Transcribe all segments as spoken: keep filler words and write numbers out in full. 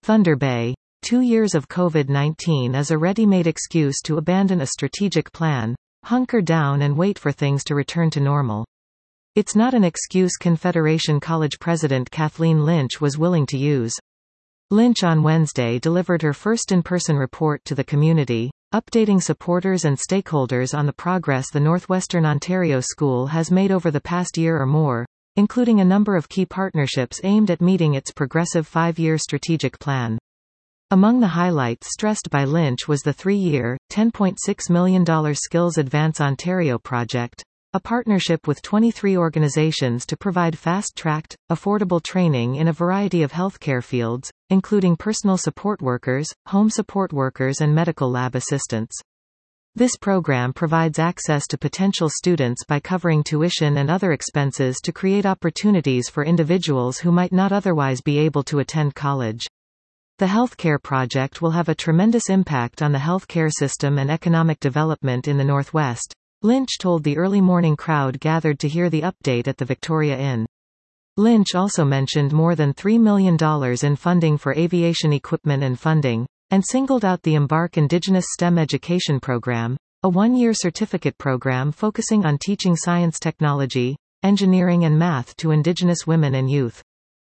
Thunder Bay. Two years of COVID nineteen is a ready-made excuse to abandon a strategic plan, hunker down and wait for things to return to normal. It's not an excuse Confederation College President Kathleen Lynch was willing to use. Lynch on Wednesday delivered her first in-person report to the community, updating supporters and stakeholders on the progress the Northwestern Ontario School has made over the past year or more, including a number of key partnerships aimed at meeting its progressive five-year strategic plan. Among the highlights stressed by Lynch was the three-year, ten point six million dollars Skills Advance Ontario project, a partnership with twenty-three organizations to provide fast-tracked, affordable training in a variety of healthcare fields, including personal support workers, home support workers and medical lab assistants. This program provides access to potential students by covering tuition and other expenses to create opportunities for individuals who might not otherwise be able to attend college. The healthcare project will have a tremendous impact on the healthcare system and economic development in the Northwest, Lynch told the early morning crowd gathered to hear the update at the Victoria Inn. Lynch also mentioned more than three million dollars in funding for aviation equipment and funding, and singled out the Embark Indigenous STEM Education Program, a one-year certificate program focusing on teaching science, technology, engineering and math to Indigenous women and youth.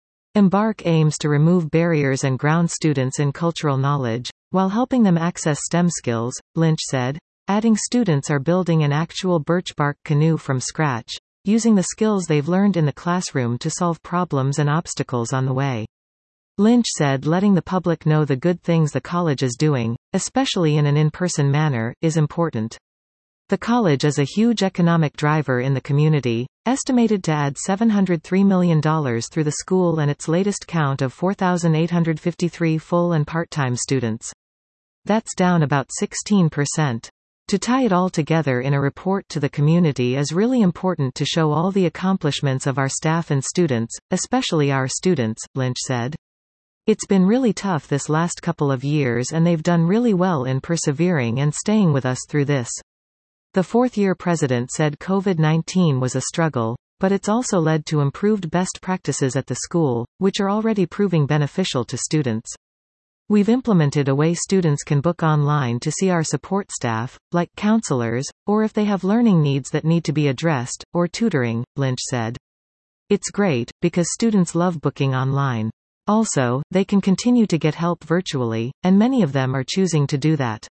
Embark aims to remove barriers and ground students in cultural knowledge, while helping them access STEM skills, Lynch said, adding students are building an actual birch bark canoe from scratch, using the skills they've learned in the classroom to solve problems and obstacles on the way. Lynch said letting the public know the good things the college is doing, especially in an in-person manner, is important. The college is a huge economic driver in the community, estimated to add seven hundred three million dollars through the school and its latest count of four thousand eight hundred fifty-three full and part-time students. That's down about sixteen percent. To tie it all together in a report to the community is really important to show all the accomplishments of our staff and students, especially our students, Lynch said. It's been really tough this last couple of years and they've done really well in persevering and staying with us through this. The fourth-year president said COVID nineteen was a struggle, but it's also led to improved best practices at the school, which are already proving beneficial to students. We've implemented a way students can book online to see our support staff, like counselors, or if they have learning needs that need to be addressed, or tutoring, Lynch said. It's great, because students love booking online. Also, they can continue to get help virtually, and many of them are choosing to do that.